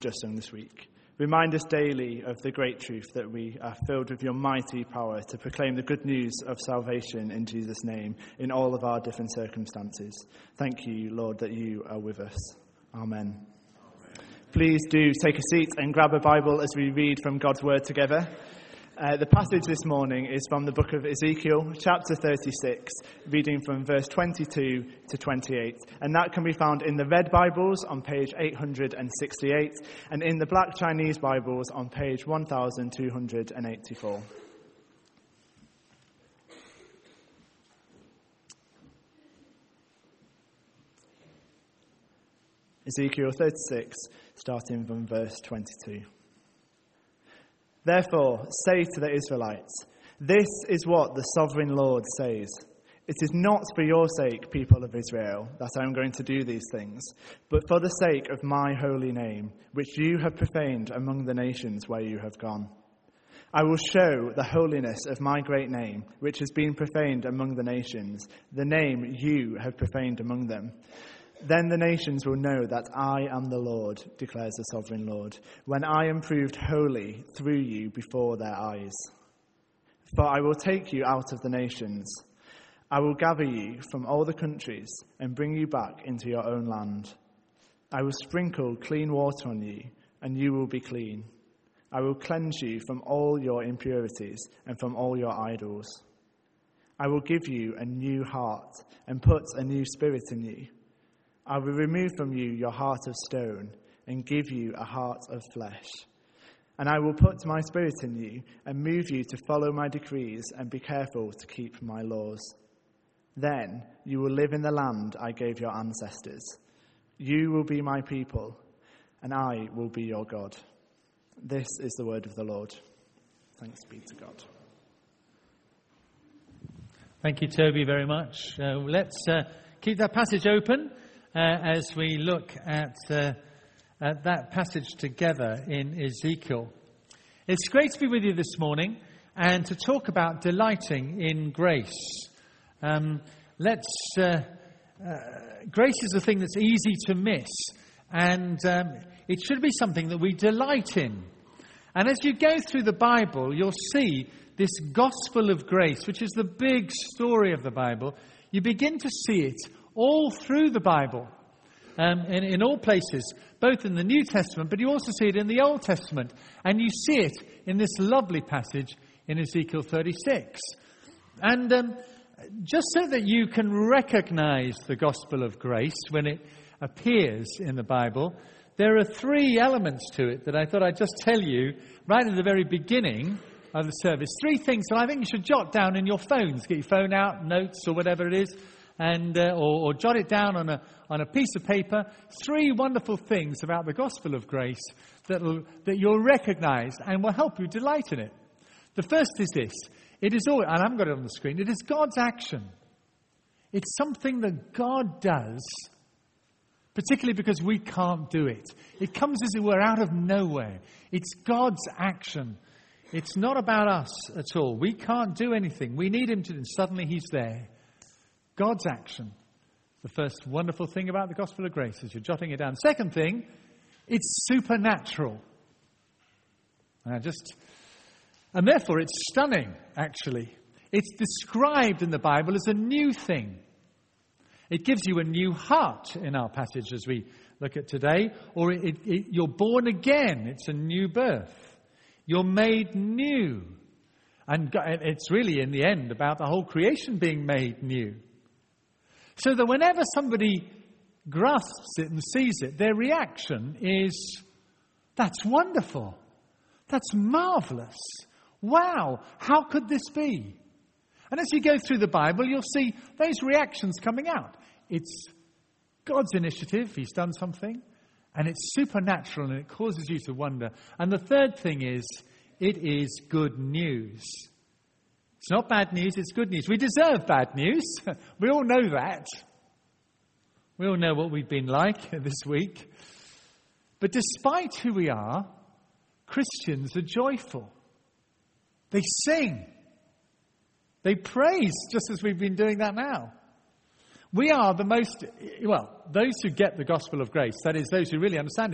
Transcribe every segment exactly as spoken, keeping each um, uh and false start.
just sung this week. Remind us daily of the great truth that we are filled with your mighty power to proclaim the good news of salvation in Jesus' name in all of our different circumstances. Thank you, Lord, that you are with us. Amen. Amen. Please do take a seat and grab a Bible as we read from God's Word together. Uh, the passage this morning is from the book of Ezekiel, chapter thirty-six, reading from verse twenty-two to twenty-eight. And that can be found in the red Bibles on page eight hundred sixty-eight and in the black Chinese Bibles on page one thousand two hundred eighty-four. Ezekiel thirty-six, starting from verse twenty-two. Therefore, say to the Israelites, this is what the sovereign Lord says. It is not for your sake, people of Israel, that I am going to do these things, but for the sake of my holy name, which you have profaned among the nations where you have gone. I will show the holiness of my great name, which has been profaned among the nations, the name you have profaned among them. Then the nations will know that I am the Lord, declares the sovereign Lord, when I am proved holy through you before their eyes. For I will take you out of the nations. I will gather you from all the countries and bring you back into your own land. I will sprinkle clean water on you, and you will be clean. I will cleanse you from all your impurities and from all your idols. I will give you a new heart and put a new spirit in you. I will remove from you your heart of stone and give you a heart of flesh. And I will put my spirit in you and move you to follow my decrees and be careful to keep my laws. Then you will live in the land I gave your ancestors. You will be my people, and I will be your God. This is the word of the Lord. Thanks be to God. Thank you, Toby, very much. Uh, let's uh, keep that passage open. Uh, as we look at, uh, at that passage together in Ezekiel. It's great to be with you this morning and to talk about delighting in grace. Um, let's. Uh, uh, grace is a thing that's easy to miss, and um, it should be something that we delight in. And as you go through the Bible, you'll see this gospel of grace, which is the big story of the Bible. You begin to see it all through the Bible, um, in, in all places, both in the New Testament, but you also see it in the Old Testament. And you see it in this lovely passage in Ezekiel thirty-six. And um, just so that you can recognize the gospel of grace when it appears in the Bible, there are three elements to it that I thought I'd just tell you right at the very beginning of the service. Three things that I think you should jot down in your phones. Get your phone out, notes or whatever it is. And uh, or, or jot it down on a on a piece of paper. Three wonderful things about the gospel of grace that that you'll recognise and will help you delight in it. The first is this: it is all, and I haven't got it on the screen. It is God's action. It's something that God does, particularly because we can't do it. It comes, as it were, out of nowhere. It's God's action. It's not about us at all. We can't do anything. We need Him to, and suddenly He's there. God's action. The first wonderful thing about the gospel of grace, as you're jotting it down. Second thing, it's supernatural. And just, and therefore it's stunning, actually. It's described in the Bible as a new thing. It gives you a new heart in our passage as we look at today. Or it, it, it, you're born again. It's a new birth. You're made new. And it's really, in the end, about the whole creation being made new. So that whenever somebody grasps it and sees it, their reaction is, that's wonderful. That's marvellous. Wow, how could this be? And as you go through the Bible, you'll see those reactions coming out. It's God's initiative, He's done something, and it's supernatural and it causes you to wonder. And the third thing is, it is good news. It's not bad news, it's good news. We deserve bad news. We all know that. We all know what we've been like this week. But despite who we are, Christians are joyful. They sing. They praise, just as we've been doing that now. We are the most, well, those who get the gospel of grace, that is, those who really understand it,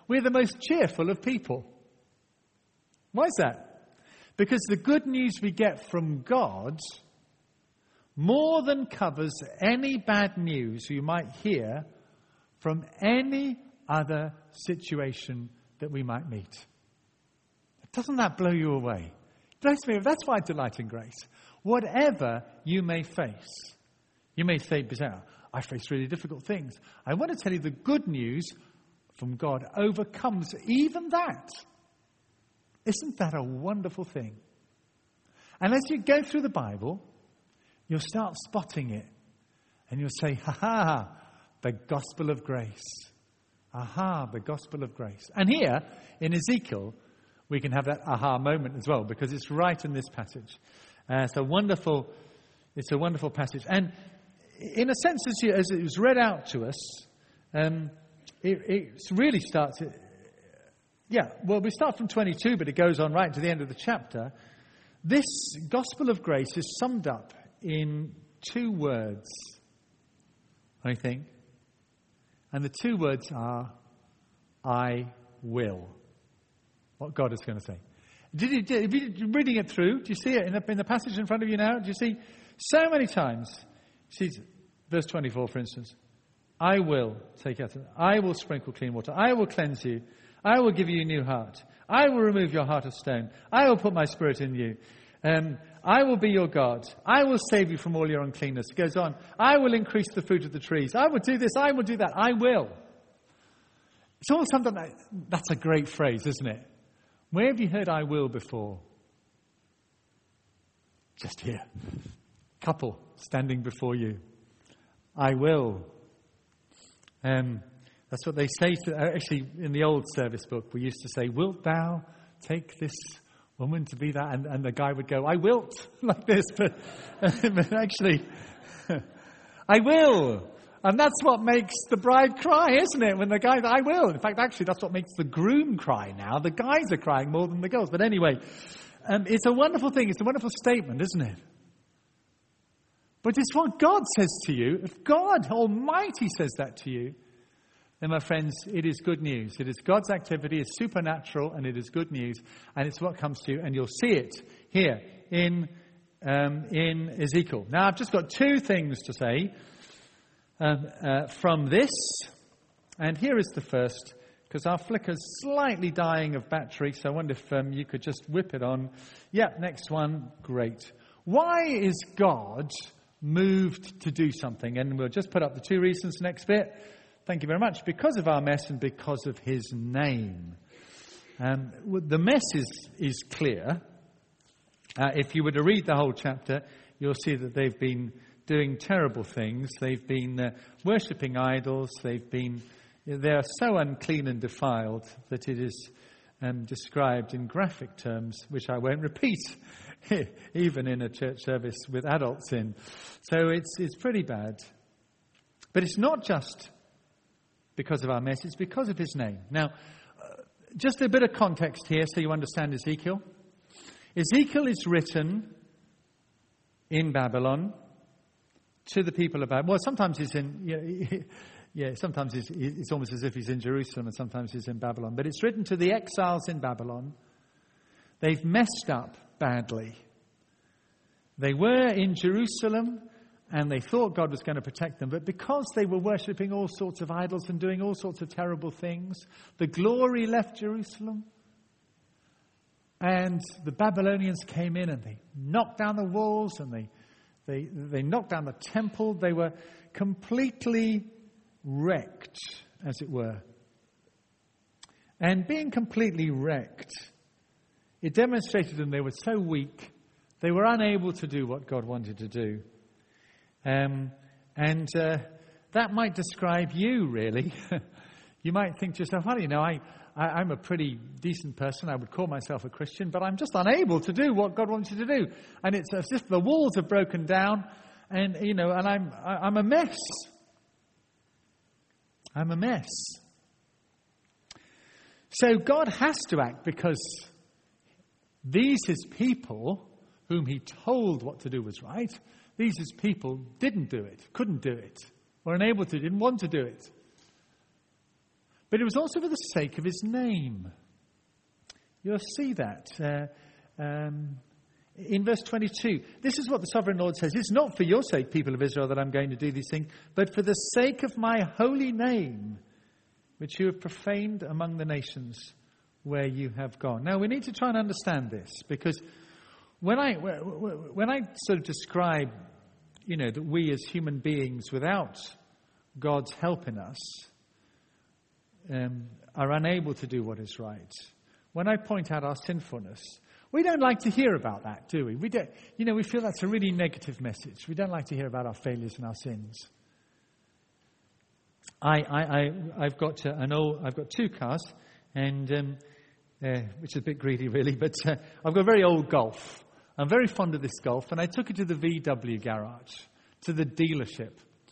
we're the most cheerful of people. Why is that? Because the good news we get from God more than covers any bad news you might hear from any other situation that we might meet. Doesn't that blow you away? Bless me, that's why I delight in grace. Whatever you may face, you may say, I face really difficult things. I want to tell you the good news from God overcomes even that. Isn't that a wonderful thing? And as you go through the Bible, you'll start spotting it. And you'll say, ha ha, the gospel of grace. Aha, the gospel of grace. And here, in Ezekiel, we can have that aha moment as well, because it's right in this passage. Uh, it's a wonderful, it's a wonderful passage. And in a sense, as, you, as it was read out to us, um, it, it really starts, yeah, well, we start from twenty-two, but it goes on right to the end of the chapter. This gospel of grace is summed up in two words, I think. And the two words are, I will. What God is going to say. Did you, did, if you're reading it through, do you see it in the, in the passage in front of you now? Do you see so many times? See, verse twenty-four, for instance. I will take out, I will sprinkle clean water. I will cleanse you. I will give you a new heart. I will remove your heart of stone. I will put my spirit in you. Um, I will be your God. I will save you from all your uncleanness. It goes on. I will increase the fruit of the trees. I will do this. I will do that. I will. It's all something that, that's a great phrase, isn't it? Where have you heard I will before? Just here. Couple standing before you. I will. Um, that's what they say to, actually in the old service book we used to say, wilt thou take this woman to be that? And, and the guy would go, I wilt, like this, but, but actually, I will. And that's what makes the bride cry, isn't it? When the guy, I will. In fact, actually, that's what makes the groom cry now. The guys are crying more than the girls. But anyway, um, it's a wonderful thing. It's a wonderful statement, isn't it? But it's what God says to you. If God Almighty says that to you, then, my friends, it is good news. It is God's activity. It's supernatural, and it is good news. And it's what comes to you. And you'll see it here in um, in Ezekiel. Now, I've just got two things to say um, uh, from this. And here is the first, because our flicker's slightly dying of battery. So I wonder if um, you could just whip it on. Yeah, next one. Great. Why is God moved to do something? And we'll just put up the two reasons next bit. Thank you very much. Because of our mess and because of his name. Um, the mess is, is clear. Uh, if you were to read the whole chapter, you'll see that they've been doing terrible things. They've been uh, worshipping idols. They've been, they are so unclean and defiled that it is um, described in graphic terms, which I won't repeat, even in a church service with adults in. So it's it's pretty bad. But it's not just because of our mess, it's because of his name. Now, uh, just a bit of context here so you understand Ezekiel. Ezekiel is written in Babylon to the people of Babylon. Well, sometimes he's in, yeah, yeah sometimes he's, it's almost as if he's in Jerusalem, and sometimes he's in Babylon. But it's written to the exiles in Babylon. They've messed up badly. They were in Jerusalem, and they thought God was going to protect them. But because they were worshipping all sorts of idols and doing all sorts of terrible things, the glory left Jerusalem. And the Babylonians came in and they knocked down the walls and they, they, they knocked down the temple. They were completely wrecked, as it were. And being completely wrecked, it demonstrated them they were so weak, they were unable to do what God wanted to do. Um, and uh, that might describe you, really. You might think to yourself, well, you know, I, I, I'm a pretty decent person. I would call myself a Christian, but I'm just unable to do what God wants you to do. And it's as if the walls have broken down, and, you know, and I'm, I, I'm a mess. I'm a mess. So God has to act because these, his people, whom he told what to do was right, these, his people, didn't do it, couldn't do it, were unable to, didn't want to do it. But it was also for the sake of his name. You'll see that uh, um, in verse twenty-two. This is what the sovereign Lord says. It's not for your sake, people of Israel, that I'm going to do these things, but for the sake of my holy name, which you have profaned among the nations where you have gone. Now, we need to try and understand this, because when I, when I sort of describe, you know, that we as human beings, without God's help in us, um, are unable to do what is right, when I point out our sinfulness, we don't like to hear about that, do we? We don't, you know, we feel that's a really negative message. We don't like to hear about our failures and our sins. I, I, I, I've got uh, an old, I've got two cars, and um, uh, which is a bit greedy, really. But uh, I've got a very old Golf. I'm very fond of this Golf, and I took it to the V W garage, to the dealership,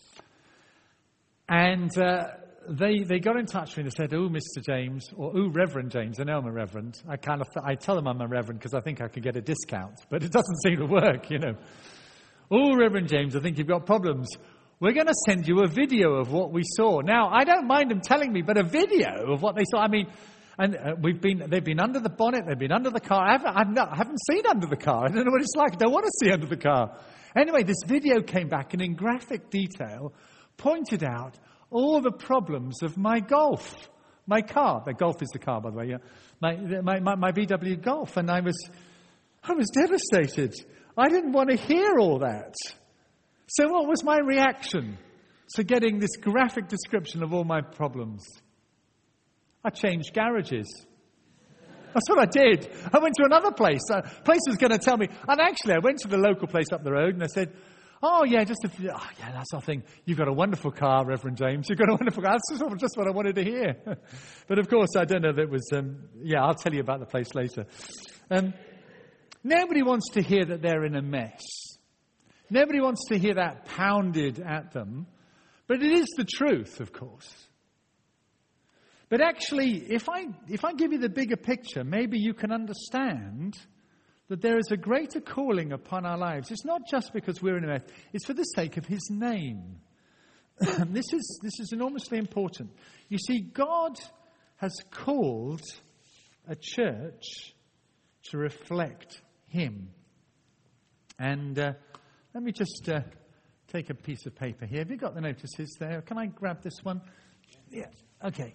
and uh, they they got in touch with me and they said, "Oh, Mister James," or "Oh, Reverend James." I know I'm a Reverend. I kind of I tell them I'm a Reverend because I think I could get a discount, but it doesn't seem to work, you know. "Oh, Reverend James, I think you've got problems. We're going to send you a video of what we saw." Now, I don't mind them telling me, but a video of what they saw. I mean, and uh, we've been, they've been under the bonnet, they've been under the car. I haven't, I've not, I haven't seen under the car. I don't know what it's like. I don't want to see under the car. Anyway, this video came back and in graphic detail pointed out all the problems of my Golf, my car. The Golf is the car, by the way, yeah. My, my, my, my V W Golf. And I was, I was devastated. I didn't want to hear all that. So what was my reaction to getting this graphic description of all my problems? I changed garages. That's what I did. I went to another place. A place was going to tell me. And actually, I went to the local place up the road and I said, "Oh, yeah, just a few, oh, yeah, that's our thing. You've got a wonderful car, Reverend James. You've got a wonderful car." That's just, just what I wanted to hear. But of course, I don't know if it was, um, yeah, I'll tell you about the place later. Um, nobody wants to hear that they're in a mess. Nobody wants to hear that pounded at them. But it is the truth, of course. But actually, if I if I give you the bigger picture, maybe you can understand that there is a greater calling upon our lives. It's not just because we're in a mess. It's for the sake of his name. this is this is enormously important. You see, God has called a church to reflect him. And uh, let me just uh, take a piece of paper here. Have you got the notices there? Can I grab this one? Yeah. Okay.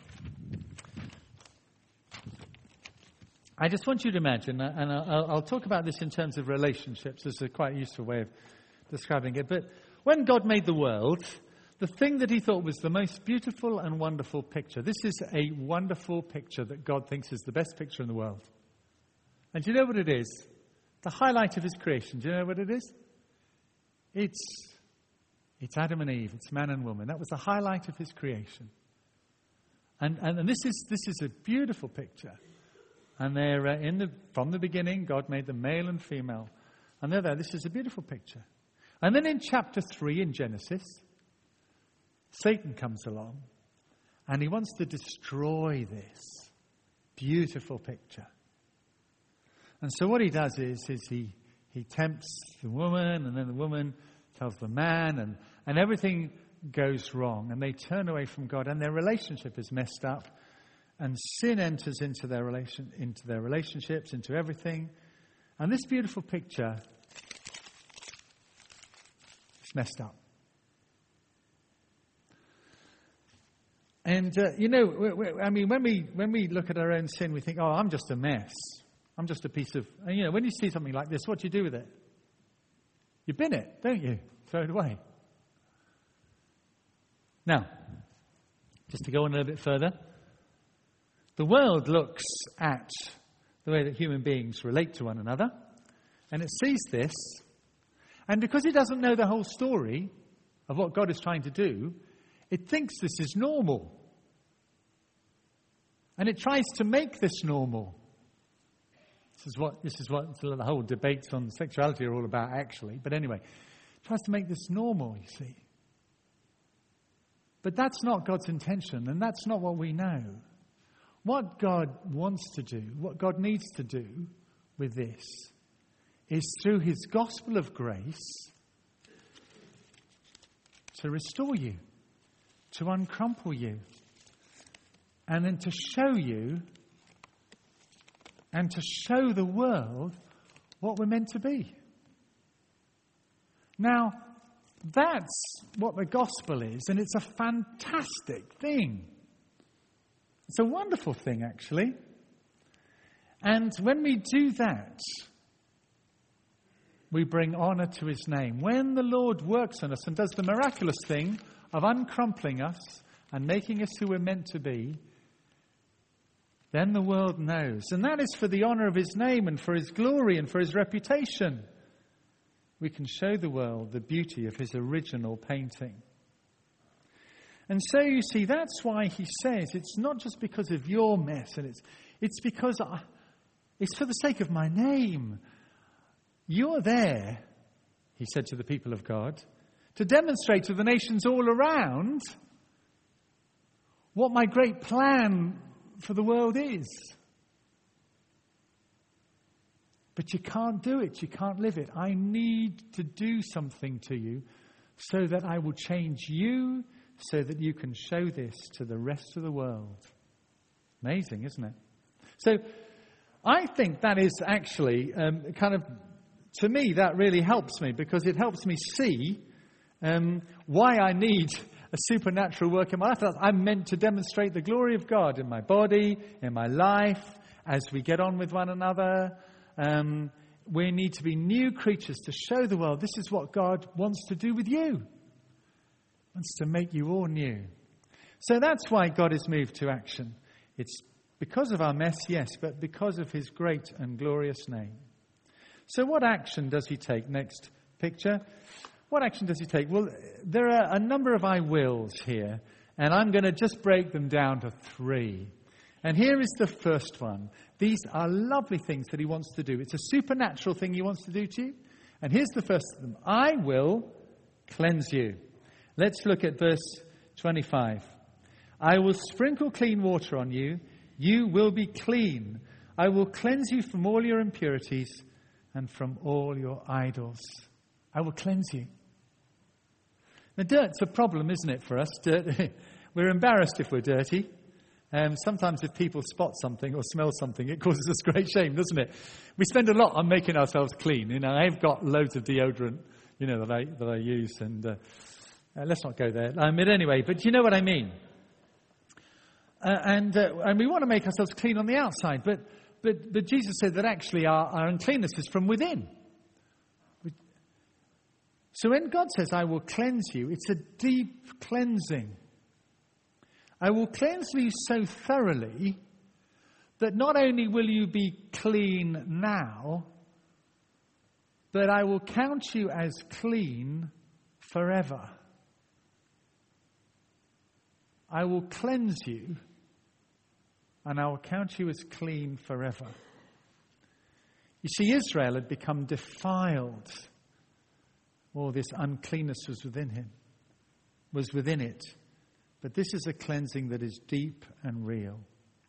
I just want you to imagine, and I'll, I'll talk about this in terms of relationships. This is a quite useful way of describing it. But when God made the world, the thing that he thought was the most beautiful and wonderful picture, this is a wonderful picture that God thinks is the best picture in the world. And do you know what it is? The highlight of his creation. Do you know what it is? It's, it's Adam and Eve. It's man and woman. That was the highlight of his creation. And, and, and this is this is a beautiful picture. And they're uh, in the from the beginning, God made them male and female. And they're there. This is a beautiful picture. And then in chapter three in Genesis, Satan comes along and he wants to destroy this beautiful picture. And so what he does is, is he, he tempts the woman, and then the woman tells the man, and, and everything goes wrong. And they turn away from God, and their relationship is messed up. And sin enters into their relation, into their relationships, into everything. And this beautiful picture is messed up. And uh, you know, we, we, I mean, when we when we look at our own sin, we think, "Oh, I'm just a mess. I'm just a piece of." And you know, when you see something like this, what do you do with it? You bin it, don't you? Throw it away. Now, just to go on a little bit further. The world looks at the way that human beings relate to one another, and it sees this, and because it doesn't know the whole story of what God is trying to do, it thinks this is normal. And it tries to make this normal. This is what this is what the whole debates on sexuality are all about, actually. But anyway, it tries to make this normal, you see. But that's not God's intention, and that's not what we know. What God wants to do, what God needs to do with this, is through his gospel of grace to restore you, to uncrumple you, and then to show you and to show the world what we're meant to be. Now, that's what the gospel is, and it's a fantastic thing. It's a wonderful thing, actually. And when we do that, we bring honor to his name. When the Lord works on us and does the miraculous thing of uncrumpling us and making us who we're meant to be, then the world knows. And that is for the honor of his name and for his glory and for his reputation. We can show the world the beauty of his original painting. And so you see, that's why he says it's not just because of your mess, and it's it's because I, it's for the sake of my name. You're there, he said to the people of God, to demonstrate to the nations all around what my great plan for the world is. But you can't do it. You can't live it. I need to do something to you so that I will change you, so that you can show this to the rest of the world. Amazing, isn't it? So I think that is actually um, kind of, to me, that really helps me, because it helps me see um, why I need a supernatural work in my life. I'm meant to demonstrate the glory of God in my body, in my life, as we get on with one another. Um, we need to be new creatures to show the world this is what God wants to do with you. He wants to make you all new. So that's why God is moved to action. It's because of our mess, yes, but because of his great and glorious name. So what action does he take? Next picture. What action does he take? Well, there are a number of I wills here, and I'm going to just break them down to three. And here is the first one. These are lovely things that he wants to do. It's a supernatural thing he wants to do to you. And here's the first of them. I will cleanse you. Let's look at verse twenty-five. I will sprinkle clean water on you. You will be clean. I will cleanse you from all your impurities and from all your idols. I will cleanse you. Now, dirt's a problem, isn't it, for us? Dirt. We're embarrassed if we're dirty. Um, sometimes if people spot something or smell something, it causes us great shame, doesn't it? We spend a lot on making ourselves clean. You know, I've got loads of deodorant, you know, that I that I use, and uh, uh, let's not go there. Um, but anyway, but you know what I mean. Uh, and uh, and we want to make ourselves clean on the outside, but but but Jesus said that actually our, our uncleanness is from within. So when God says, "I will cleanse you," it's a deep cleansing. I will cleanse you so thoroughly that not only will you be clean now, but I will count you as clean forever. I will cleanse you, and I will count you as clean forever. You see, Israel had become defiled. All this uncleanness was within him, was within it. But this is a cleansing that is deep and real.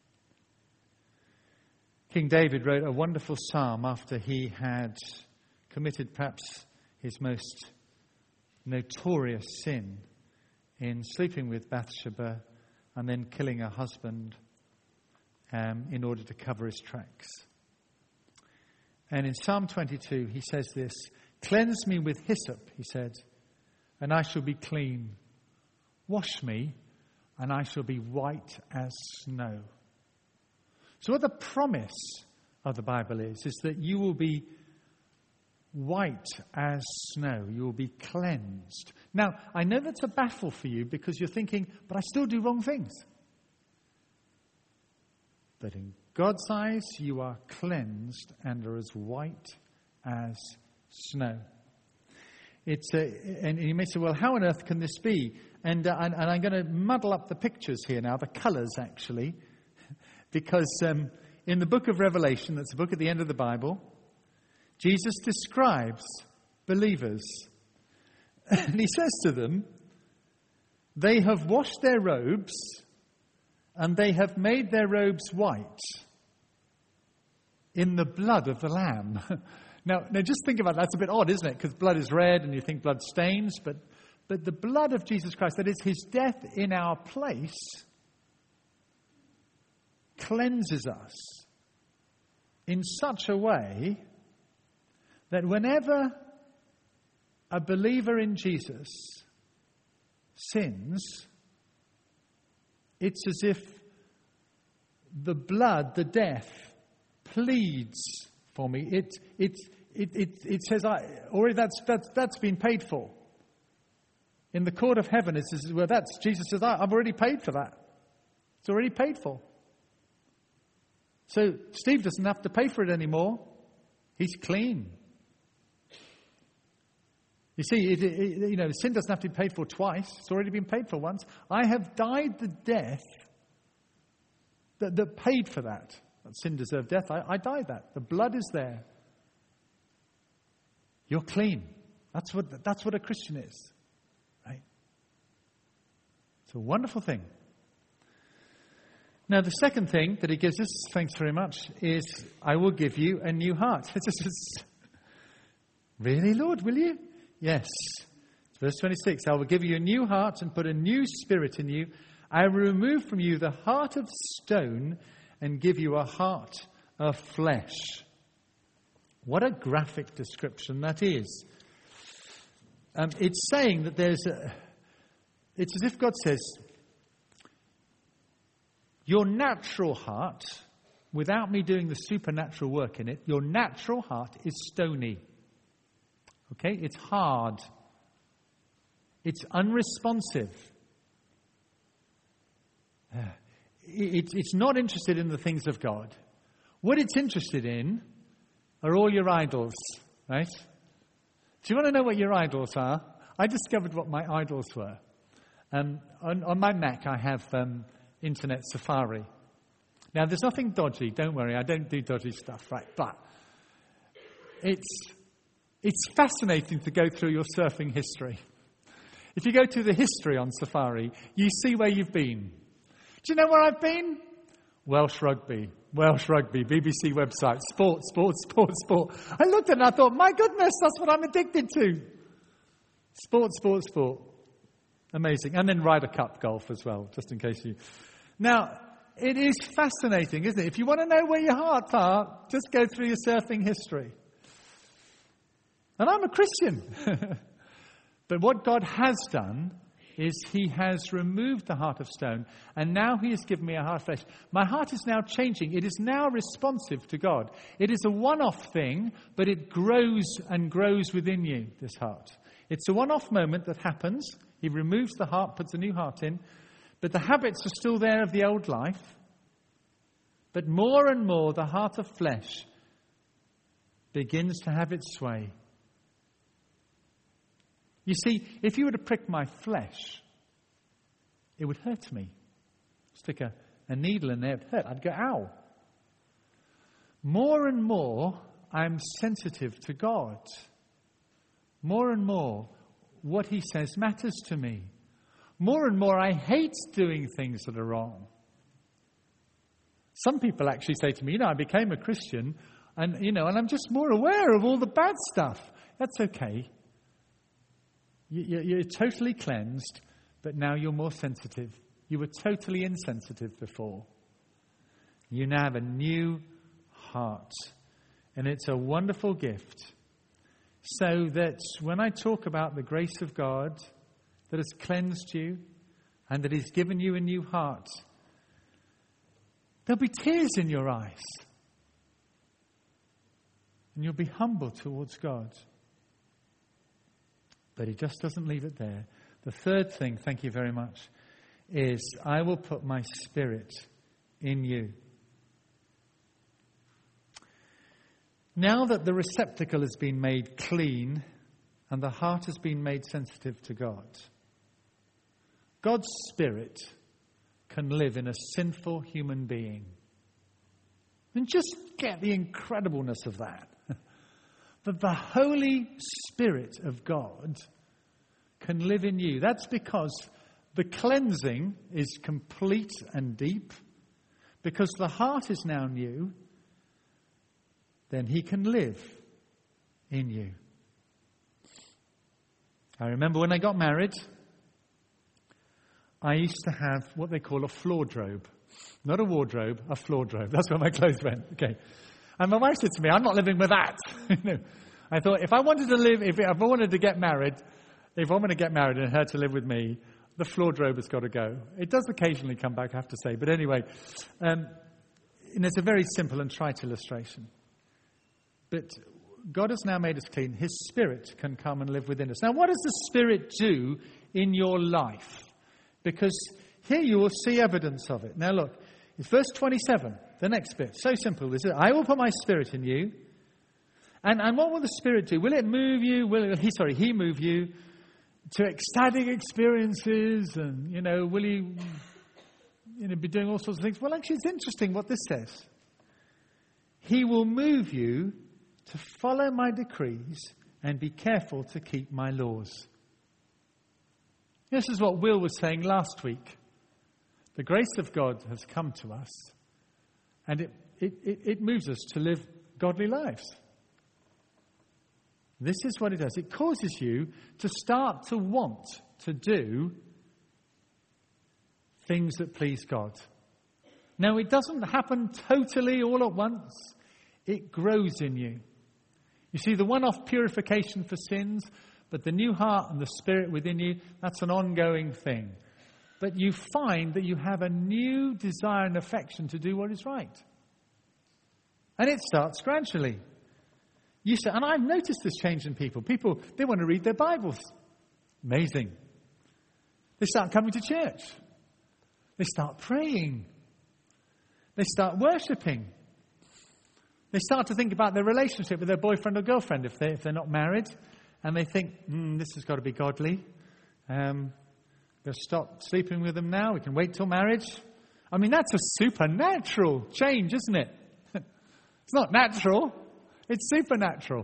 King David wrote a wonderful psalm after he had committed perhaps his most notorious sin in sleeping with Bathsheba and then killing her husband um, in order to cover his tracks. And in Psalm twenty-two, he says this, "Cleanse me with hyssop," he said, "and I shall be clean. Wash me, and I shall be white as snow." So what the promise of the Bible is, is that you will be white as snow. You will be cleansed. Now, I know that's a battle for you because you're thinking, but I still do wrong things. But in God's eyes, you are cleansed and are as white as snow. It's a, and you may say, well, how on earth can this be? And, uh, and, and I'm going to muddle up the pictures here now, the colours actually, because um, in the book of Revelation, that's the book at the end of the Bible, Jesus describes believers. And he says to them, they have washed their robes and they have made their robes white in the blood of the Lamb. Now, now, just think about that. That's a bit odd, isn't it? Because blood is red and you think blood stains. But, but the blood of Jesus Christ, that is his death in our place, cleanses us in such a way that whenever a believer in Jesus sins, it's as if the blood, the death, pleads for me. It it it it, it says, I already that's that's that's been paid for. In the court of heaven, it says, well, that's Jesus says, I've already paid for that. It's already paid for. So Steve doesn't have to pay for it anymore. He's clean. You see, it, it, you know, sin doesn't have to be paid for twice. It's already been paid for once. I have died the death that, that paid for that. That sin deserved death. I, I died that. The blood is there. You're clean. That's what that's what a Christian is, right? It's a wonderful thing. Now, the second thing that he gives us, thanks very much, is I will give you a new heart. It's just, really, Lord, will you? Yes. Verse twenty-six, I will give you a new heart and put a new spirit in you. I will remove from you the heart of stone and give you a heart of flesh. What a graphic description that is. Um, it's saying that there's a... It's as if God says, your natural heart, without me doing the supernatural work in it, your natural heart is stony. Okay? It's hard. It's unresponsive. It, it's not interested in the things of God. What it's interested in are all your idols, right? Do you want to know what your idols are? I discovered what my idols were. Um, on, on my Mac, I have um, Internet Safari. Now, there's nothing dodgy. Don't worry, I don't do dodgy stuff, right? But it's it's fascinating to go through your surfing history. If you go to the history on Safari, you see where you've been. Do you know where I've been? Welsh rugby. Welsh rugby, B B C website, sport, sport, sport, sport. I looked at it and I thought, my goodness, that's what I'm addicted to. Sport, sport, sport. Amazing. And then Ryder Cup golf as well, just in case you... Now, it is fascinating, isn't it? If you want to know where your hearts are, just go through your surfing history. And I'm a Christian. But what God has done is he has removed the heart of stone, and now he has given me a heart of flesh. My heart is now changing. It is now responsive to God. It is a one-off thing, but it grows and grows within you, this heart. It's a one-off moment that happens. He removes the heart, puts a new heart in, but the habits are still there of the old life. But more and more, the heart of flesh begins to have its sway. You see, if you were to prick my flesh, it would hurt me. Stick a, a needle in there, it would hurt. I'd go, ow. More and more, I'm sensitive to God. More and more, what he says matters to me. More and more, I hate doing things that are wrong. Some people actually say to me, you know, I became a Christian, and, you know, and I'm just more aware of all the bad stuff. That's okay. You're totally cleansed, but now you're more sensitive. You were totally insensitive before. You now have a new heart. And it's a wonderful gift. So that when I talk about the grace of God that has cleansed you and that he's given you a new heart, there'll be tears in your eyes. And you'll be humble towards God. But he just doesn't leave it there. The third thing, thank you very much, is I will put my spirit in you. Now that the receptacle has been made clean and the heart has been made sensitive to God, God's Spirit can live in a sinful human being. And just get the incredibleness of that. That the Holy Spirit of God can live in you. That's because the cleansing is complete and deep. Because the heart is now new, then he can live in you. I remember when I got married, I used to have what they call a floor drobe. Not a wardrobe, a floordrobe. That's where my clothes went. Okay. And my wife said to me, I'm not living with that. you know, I thought, if I wanted to live, if, if I wanted to get married, if I want to get married and her to live with me, the floordrobe has got to go. It does occasionally come back, I have to say. But anyway, um, and it's a very simple and trite illustration. But God has now made us clean. His Spirit can come and live within us. Now, what does the Spirit do in your life? Because here you will see evidence of it. Now look, it's verse twenty-seven, the next bit. So simple. Is it? I will put my Spirit in you. And, and what will the Spirit do? Will it move you? Will it, he, sorry, he move you to ecstatic experiences? And, you know, will he you know, be doing all sorts of things? Well, actually, it's interesting what this says. He will move you to follow my decrees and be careful to keep my laws. This is what Will was saying last week. The grace of God has come to us, and it, it, it, it moves us to live godly lives. This is what it does. It causes you to start to want to do things that please God. Now, it doesn't happen totally all at once. It grows in you. You see, the one-off purification for sins, but the new heart and the Spirit within you, that's an ongoing thing. But you find that you have a new desire and affection to do what is right. And it starts gradually. You say, and I've noticed this change in people. People, they want to read their Bibles. Amazing. They start coming to church. They start praying. They start worshipping. They start to think about their relationship with their boyfriend or girlfriend if, they, if they're not married. And they think, mm, this has got to be godly. Um, we'll stop sleeping with them now. We can wait till marriage. I mean, that's a supernatural change, isn't it? It's not natural. It's supernatural.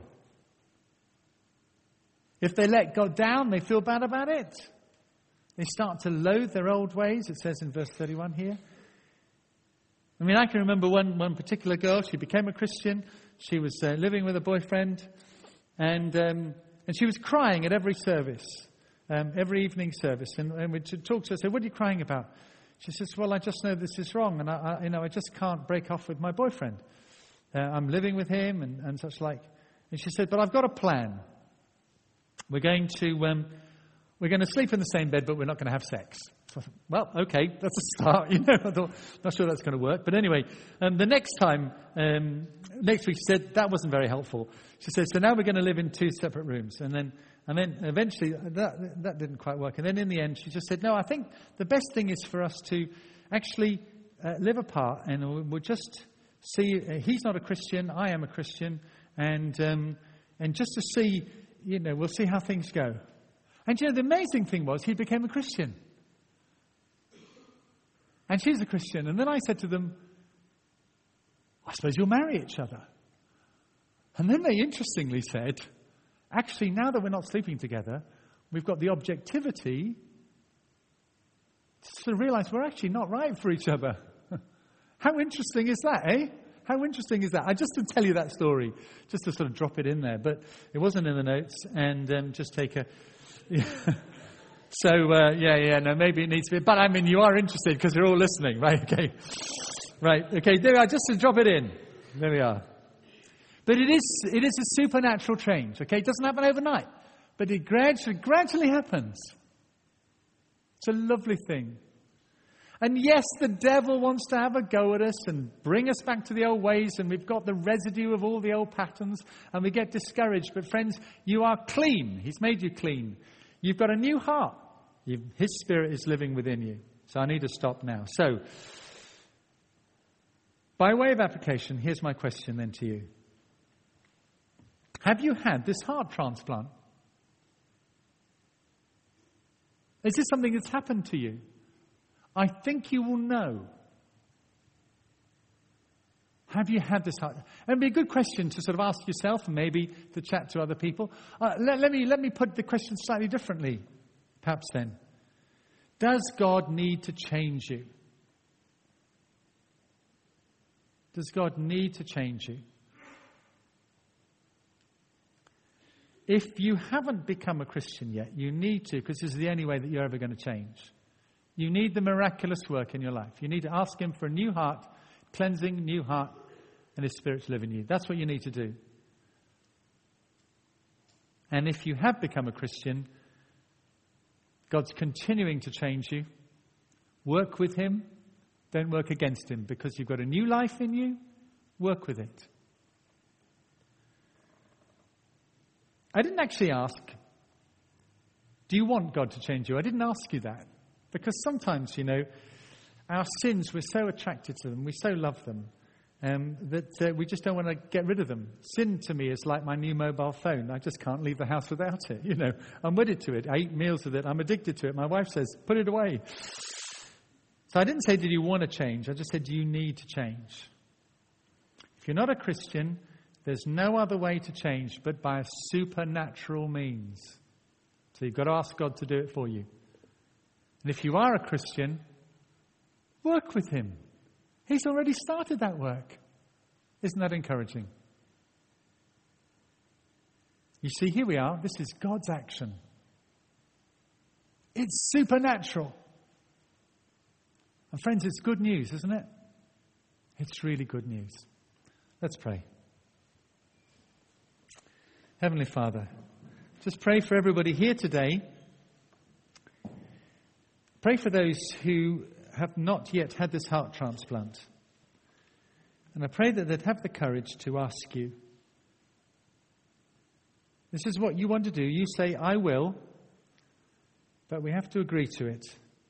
If they let God down, they feel bad about it. They start to loathe their old ways, it says in verse thirty-one here. I mean, I can remember one, one particular girl. She became a Christian. She was uh, living with a boyfriend. And um, and she was crying at every service, um, every evening service. And, and we'd talk to her, say, what are you crying about? She says, well, I just know this is wrong. And, I, I, you know, I just can't break off with my boyfriend. Uh, I'm living with him and, and such like. And she said, but I've got a plan. We're going to um, we're going to sleep in the same bed, but we're not going to have sex. So I thought, well, okay, that's a start. You know, I thought, not sure that's going to work. But anyway, um, the next time, um, next week, she said that wasn't very helpful. She said, so now we're going to live in two separate rooms. And then, and then eventually that that didn't quite work. And then in the end, she just said, no, I think the best thing is for us to actually uh, live apart, and we'll just see. Uh, he's not a Christian, I am a Christian, and um, and just to see, you know, we'll see how things go. And you know, the amazing thing was he became a Christian. And she's a Christian. And then I said to them, I suppose you'll marry each other. And then they interestingly said, actually, now that we're not sleeping together, we've got the objectivity to realize we're actually not right for each other. How interesting is that, eh? How interesting is that? I just to tell you that story, just to sort of drop it in there. But it wasn't in the notes, and um, just take a... So, uh, yeah, yeah, no, maybe it needs to be. But, I mean, you are interested because you're all listening, right? Okay. Right, okay, there we are, just to drop it in. There we are. But it is it is a supernatural change, okay? It doesn't happen overnight. But it gradually, gradually happens. It's a lovely thing. And yes, the devil wants to have a go at us and bring us back to the old ways, and we've got the residue of all the old patterns, and we get discouraged. But friends, you are clean. He's made you clean. You've got a new heart. You've, His Spirit is living within you. So I need to stop now. So, by way of application, here's my question then to you. Have you had this heart transplant? Is this something that's happened to you? I think you will know. Have you had this heart? It would be a good question to sort of ask yourself and maybe to chat to other people. Uh, let, let me let me put the question slightly differently, perhaps then. Does God need to change you? Does God need to change you? If you haven't become a Christian yet, you need to, because this is the only way that you're ever going to change. You need the miraculous work in your life. You need to ask him for a new heart, cleansing, new heart, and his Spirit to live in you. That's what you need to do. And if you have become a Christian, God's continuing to change you. Work with him. Don't work against him, because you've got a new life in you. Work with it. I didn't actually ask, do you want God to change you? I didn't ask you that. Because sometimes, you know, our sins, we're so attracted to them, we so love them, um, that uh, we just don't want to get rid of them. Sin to me is like my new mobile phone. I just can't leave the house without it. You know, I'm wedded to it. I eat meals with it. I'm addicted to it. My wife says, put it away. So I didn't say, did you want to change? I just said, do you need to change? If you're not a Christian, there's no other way to change but by a supernatural means. So you've got to ask God to do it for you. And if you are a Christian, work with him. He's already started that work. Isn't that encouraging? You see, here we are. This is God's action. It's supernatural. And friends, it's good news, isn't it? It's really good news. Let's pray. Heavenly Father, just pray for everybody here today. Pray for those who have not yet had this heart transplant. And I pray that they'd have the courage to ask you. This is what you want to do. You say, I will, but we have to agree to it.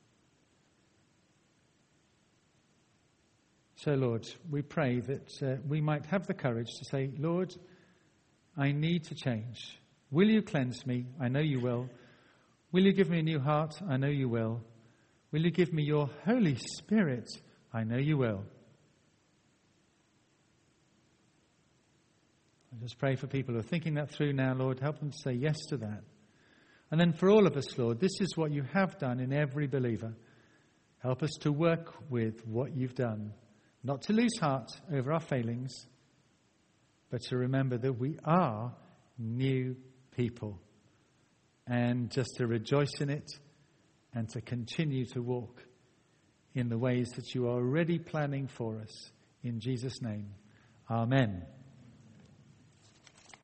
So, Lord, we pray that uh, we might have the courage to say, Lord, I need to change. Will you cleanse me? I know you will. Will you give me a new heart? I know you will. Will you give me your Holy Spirit? I know you will. I just pray for people who are thinking that through now, Lord. Help them to say yes to that. And then for all of us, Lord, this is what you have done in every believer. Help us to work with what you've done. Not to lose heart over our failings, but to remember that we are new people. And just to rejoice in it and to continue to walk in the ways that you are already planning for us. In Jesus' name, amen.